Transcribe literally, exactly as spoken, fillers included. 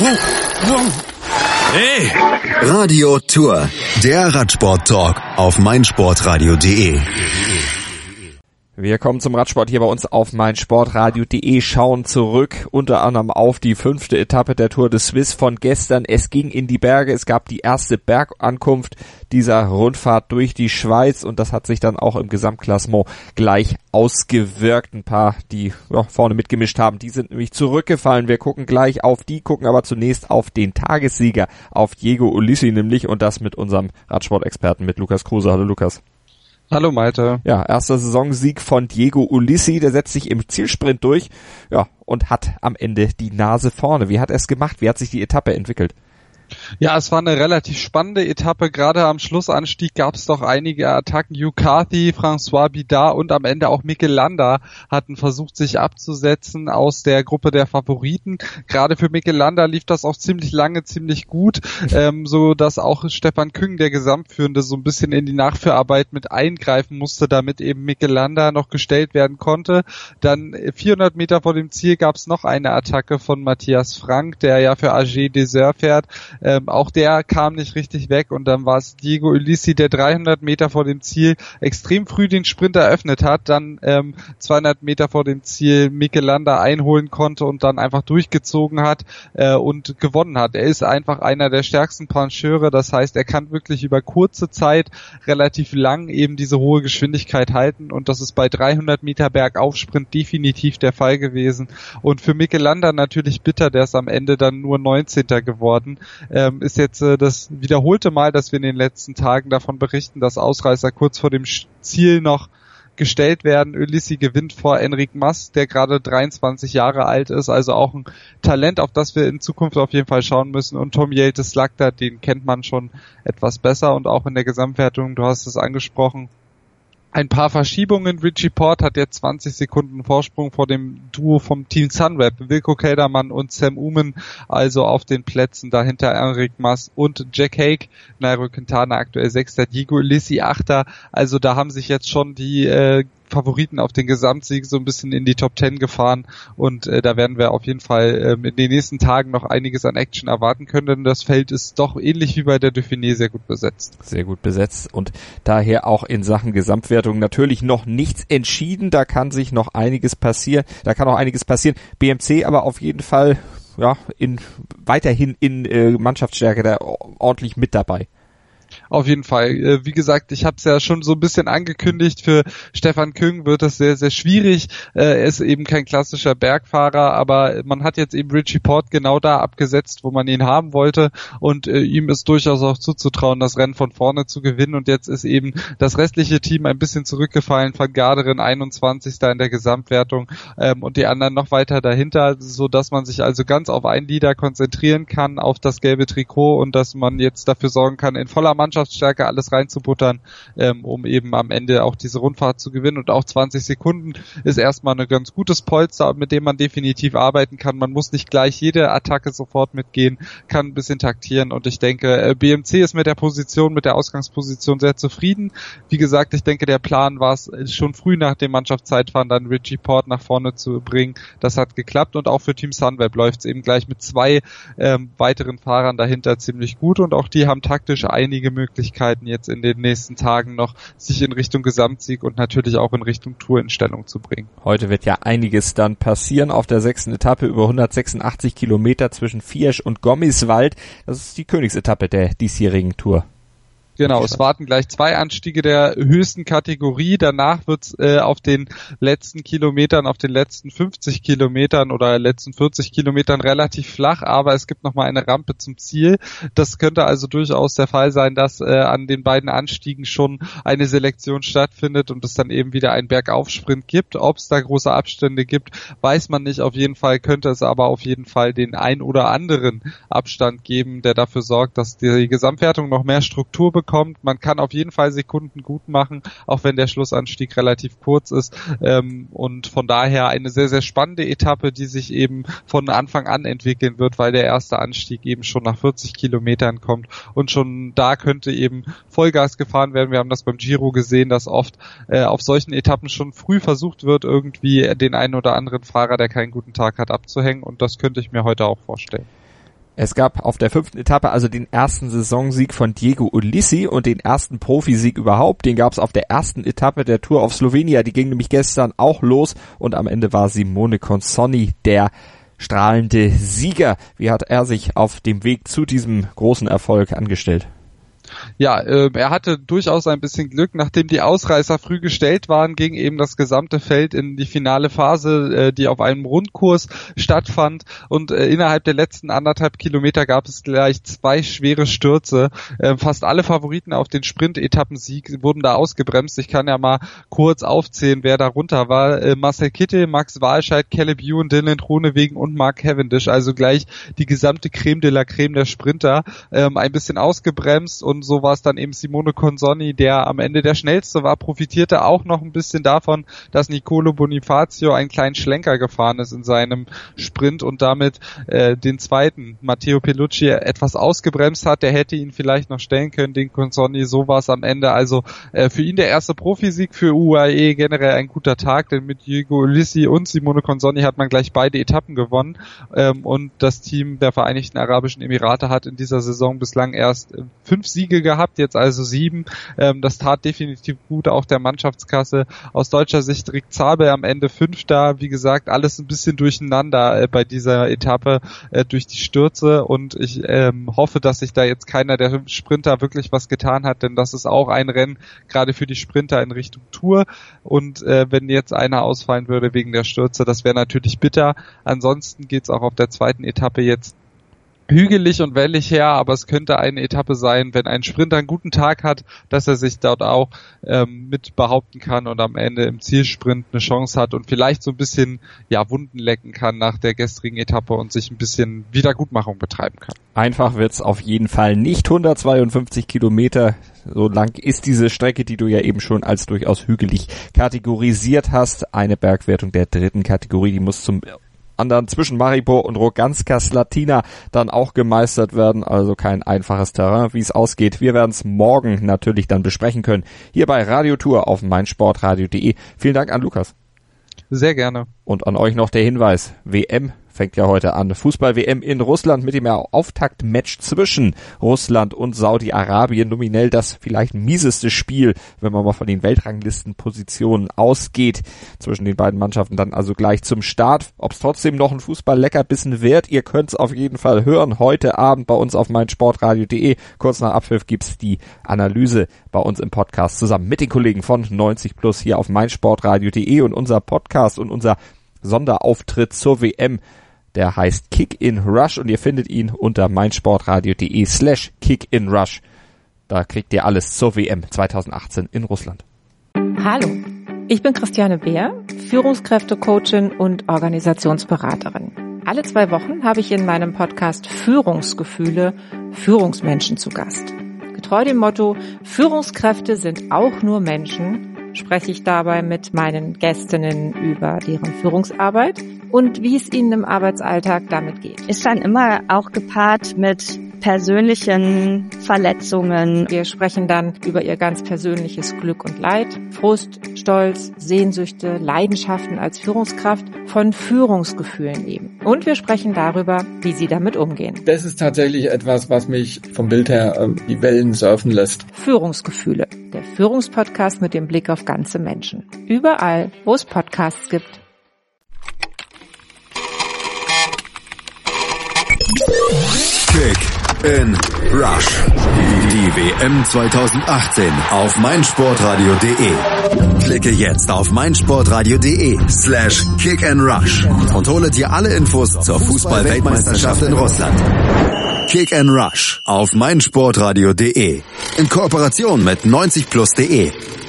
Hey! Radio Tour, der Radsport-Talk auf meinsportradio punkt de. Wir kommen zum Radsport hier bei uns auf meinsportradio punkt de, schauen zurück, unter anderem auf die fünfte Etappe der Tour de Suisse von gestern. Es ging in die Berge, es gab die erste Bergankunft dieser Rundfahrt durch die Schweiz und das hat sich dann auch im Gesamtklassement gleich ausgewirkt. Ein paar, die ja, vorne mitgemischt haben, die sind nämlich zurückgefallen. Wir gucken gleich auf die, gucken aber zunächst auf den Tagessieger, auf Diego Ulissi nämlich, und das mit unserem Radsportexperten, mit Lukas Kruse. Hallo Lukas. Hallo Malte. Ja, erster Saisonsieg von Diego Ulissi, der setzt sich im Zielsprint durch, ja, und hat am Ende die Nase vorne. Wie hat er es gemacht? Wie hat sich die Etappe entwickelt? Ja, es war eine relativ spannende Etappe. Gerade am Schlussanstieg gab es doch einige Attacken. Hugh Carthy, François Bidard und am Ende auch Mikel Landa hatten versucht, sich abzusetzen aus der Gruppe der Favoriten. Gerade für Mikel Landa lief das auch ziemlich lange, ziemlich gut, ähm, so dass auch Stefan Küng, der Gesamtführende, so ein bisschen in die Nachführarbeit mit eingreifen musste, damit eben Mikel Landa noch gestellt werden konnte. Dann vierhundert Meter vor dem Ziel gab es noch eine Attacke von Matthias Frank, der ja für A G Desert fährt. Ähm, auch der kam nicht richtig weg und dann war es Diego Ulissi, der dreihundert Meter vor dem Ziel extrem früh den Sprint eröffnet hat, dann ähm, zweihundert Meter vor dem Ziel Mikel Landa einholen konnte und dann einfach durchgezogen hat äh, und gewonnen hat. Er ist einfach einer der stärksten Puncheure, das heißt, er kann wirklich über kurze Zeit relativ lang eben diese hohe Geschwindigkeit halten und das ist bei dreihundert Meter Bergaufsprint definitiv der Fall gewesen und für Mikel Landa natürlich bitter, der ist am Ende dann nur neunzehnter geworden. Ähm, ist jetzt äh, das wiederholte Mal, dass wir in den letzten Tagen davon berichten, dass Ausreißer kurz vor dem Ziel noch gestellt werden. Ulissi gewinnt vor Enric Mas, der gerade dreiundzwanzig Jahre alt ist, also auch ein Talent, auf das wir in Zukunft auf jeden Fall schauen müssen. Und Tom Jelte-Slagta, den kennt man schon etwas besser und auch in der Gesamtwertung, du hast es angesprochen, ein paar Verschiebungen. Richie Porte hat jetzt zwanzig Sekunden Vorsprung vor dem Duo vom Team Sunweb. Wilco Kelderman und Sam Oomen also auf den Plätzen. Dahinter Enric Mas und Jack Haig. Nairo Quintana aktuell Sechster, Diego Ulissi Achter. Also da haben sich jetzt schon die äh, Favoriten auf den Gesamtsieg so ein bisschen in die Top Ten gefahren und äh, da werden wir auf jeden Fall ähm, in den nächsten Tagen noch einiges an Action erwarten können, denn das Feld ist doch ähnlich wie bei der Dauphiné sehr gut besetzt. Sehr gut besetzt und daher auch in Sachen Gesamtwertung natürlich noch nichts entschieden, da kann sich noch einiges passieren, da kann auch einiges passieren. B M C aber auf jeden Fall ja in weiterhin in äh, Mannschaftsstärke da ordentlich mit dabei. Auf jeden Fall. Wie gesagt, ich habe es ja schon so ein bisschen angekündigt, für Stefan Küng wird das sehr, sehr schwierig. Er ist eben kein klassischer Bergfahrer, aber man hat jetzt eben Richie Porte genau da abgesetzt, wo man ihn haben wollte und ihm ist durchaus auch zuzutrauen, das Rennen von vorne zu gewinnen und jetzt ist eben das restliche Team ein bisschen zurückgefallen, Van Garderen einundzwanzigster in der Gesamtwertung und die anderen noch weiter dahinter, so dass man sich also ganz auf ein Leader konzentrieren kann, auf das gelbe Trikot und dass man jetzt dafür sorgen kann, in voller Mannschaftsstärke alles reinzubuttern, ähm, um eben am Ende auch diese Rundfahrt zu gewinnen und auch zwanzig Sekunden ist erstmal ein ganz gutes Polster, mit dem man definitiv arbeiten kann. Man muss nicht gleich jede Attacke sofort mitgehen, kann ein bisschen taktieren und ich denke, B M C ist mit der Position, mit der Ausgangsposition sehr zufrieden. Wie gesagt, ich denke, der Plan war es schon früh nach dem Mannschaftszeitfahren dann Richie Porte nach vorne zu bringen. Das hat geklappt und auch für Team Sunweb läuft es eben gleich mit zwei ähm, weiteren Fahrern dahinter ziemlich gut und auch die haben taktisch einige Möglichkeiten jetzt in den nächsten Tagen noch, sich in Richtung Gesamtsieg und natürlich auch in Richtung Tour in Stellung zu bringen. Heute wird ja einiges dann passieren auf der sechsten Etappe über hundertsechsundachtzig Kilometer zwischen Viersch und Gommiswald. Das ist die Königsetappe der diesjährigen Tour. Genau, es warten gleich zwei Anstiege der höchsten Kategorie. Danach wird's äh, auf den letzten Kilometern, auf den letzten fünfzig Kilometern oder letzten vierzig Kilometern relativ flach, aber es gibt nochmal eine Rampe zum Ziel. Das könnte also durchaus der Fall sein, dass äh, an den beiden Anstiegen schon eine Selektion stattfindet und es dann eben wieder einen Bergaufsprint gibt. Ob es da große Abstände gibt, weiß man nicht. Auf jeden Fall könnte es aber auf jeden Fall den ein oder anderen Abstand geben, der dafür sorgt, dass die Gesamtwertung noch mehr Struktur bekommt. Kommt. Man kann auf jeden Fall Sekunden gut machen, auch wenn der Schlussanstieg relativ kurz ist ähm, und von daher eine sehr, sehr spannende Etappe, die sich eben von Anfang an entwickeln wird, weil der erste Anstieg eben schon nach vierzig Kilometern kommt und schon da könnte eben Vollgas gefahren werden. Wir haben das beim Giro gesehen, dass oft äh, auf solchen Etappen schon früh versucht wird, irgendwie den einen oder anderen Fahrer, der keinen guten Tag hat, abzuhängen und das könnte ich mir heute auch vorstellen. Es gab auf der fünften Etappe also den ersten Saisonsieg von Diego Ulissi und den ersten Profisieg überhaupt. Den gab es auf der ersten Etappe der Tour of Slovenia. Die ging nämlich gestern auch los und am Ende war Simone Consonni der strahlende Sieger. Wie hat er sich auf dem Weg zu diesem großen Erfolg angestellt? Ja, äh, er hatte durchaus ein bisschen Glück. Nachdem die Ausreißer früh gestellt waren, ging eben das gesamte Feld in die finale Phase, äh, die auf einem Rundkurs stattfand. Und äh, innerhalb der letzten anderthalb Kilometer gab es gleich zwei schwere Stürze. Äh, fast alle Favoriten auf den Sprint-Etappensieg wurden da ausgebremst. Ich kann ja mal kurz aufzählen, wer da runter war. Äh, Marcel Kittel, Max Walscheid, Caleb Ewan, Dylan Groenewegen und Mark Cavendish. Also gleich die gesamte Creme de la Creme der Sprinter. Ähm, ein bisschen ausgebremst und so war es dann eben Simone Consonni, der am Ende der schnellste war, profitierte auch noch ein bisschen davon, dass Nicolo Bonifacio einen kleinen Schlenker gefahren ist in seinem Sprint und damit äh, den zweiten, Matteo Pellucci, etwas ausgebremst hat. Der hätte ihn vielleicht noch stellen können, den Consonni. So war es am Ende. Also äh, für ihn der erste Profisieg, für U A E generell ein guter Tag, denn mit Diego Ulissi und Simone Consonni hat man gleich beide Etappen gewonnen ähm, und das Team der Vereinigten Arabischen Emirate hat in dieser Saison bislang erst äh, fünf Siege gehabt, jetzt also sieben. Ähm, das tat definitiv gut, auch der Mannschaftskasse. Aus deutscher Sicht Rick Zabel am Ende Fünfter. Wie gesagt, alles ein bisschen durcheinander äh, bei dieser Etappe äh, durch die Stürze und ich ähm, hoffe, dass sich da jetzt keiner der Sprinter wirklich was getan hat, denn das ist auch ein Rennen, gerade für die Sprinter in Richtung Tour und äh, wenn jetzt einer ausfallen würde wegen der Stürze, das wäre natürlich bitter. Ansonsten geht's auch auf der zweiten Etappe jetzt hügelig und wellig her, aber es könnte eine Etappe sein, wenn ein Sprinter einen guten Tag hat, dass er sich dort auch ähm, mit behaupten kann und am Ende im Zielsprint eine Chance hat und vielleicht so ein bisschen ja Wunden lecken kann nach der gestrigen Etappe und sich ein bisschen Wiedergutmachung betreiben kann. Einfach wird's auf jeden Fall nicht. hundertzweiundfünfzig Kilometer, so lang ist diese Strecke, die du ja eben schon als durchaus hügelig kategorisiert hast. Eine Bergwertung der dritten Kategorie, die muss zum anderen zwischen Maribor und Roganska Slatina dann auch gemeistert werden, also kein einfaches Terrain, wie es ausgeht. Wir werden es morgen natürlich dann besprechen können, hier bei Radiotour auf meinsportradio punkt de. Vielen Dank an Lukas. Sehr gerne. Und an euch noch der Hinweis, W M fängt ja heute an. Fußball-W M in Russland mit dem Auftaktmatch zwischen Russland und Saudi-Arabien. Nominell das vielleicht mieseste Spiel, wenn man mal von den Weltranglistenpositionen ausgeht. Zwischen den beiden Mannschaften dann also gleich zum Start. Ob es trotzdem noch ein Fußball-Leckerbissen wird, ihr könnt es auf jeden Fall hören. Heute Abend bei uns auf meinsportradio punkt de. Kurz nach Abpfiff gibt's die Analyse bei uns im Podcast zusammen mit den Kollegen von neunzig plus hier auf meinsportradio punkt de. Und unser Podcast und unser Sonderauftritt zur W M, der heißt Kick in Rush und ihr findet ihn unter meinsportradio punkt de slash Kick in Rush. Da kriegt ihr alles zur W M zweitausendachtzehn in Russland. Hallo, ich bin Christiane Beer, Führungskräftecoachin und Organisationsberaterin. Alle zwei Wochen habe ich in meinem Podcast Führungsgefühle Führungsmenschen zu Gast. Getreu dem Motto, Führungskräfte sind auch nur Menschen, spreche ich dabei mit meinen Gästinnen über deren Führungsarbeit und wie es ihnen im Arbeitsalltag damit geht. Ist dann immer auch gepaart mit persönlichen Verletzungen. Wir sprechen dann über ihr ganz persönliches Glück und Leid, Frust, Stolz, Sehnsüchte, Leidenschaften als Führungskraft, von Führungsgefühlen eben. Und wir sprechen darüber, wie sie damit umgehen. Das ist tatsächlich etwas, was mich vom Bild her äh, die Wellen surfen lässt. Führungsgefühle, der Führungspodcast mit dem Blick auf ganze Menschen. Überall, wo es Podcasts gibt. Kick in Rush. Die W M zweitausendachtzehn auf meinsportradio punkt de. Klicke jetzt auf meinsportradio punkt de slash Kick in Rush und hole dir alle Infos zur Fußball-Weltmeisterschaft in Russland. Kick in Rush auf meinsportradio punkt de in Kooperation mit neunzig plus punkt de.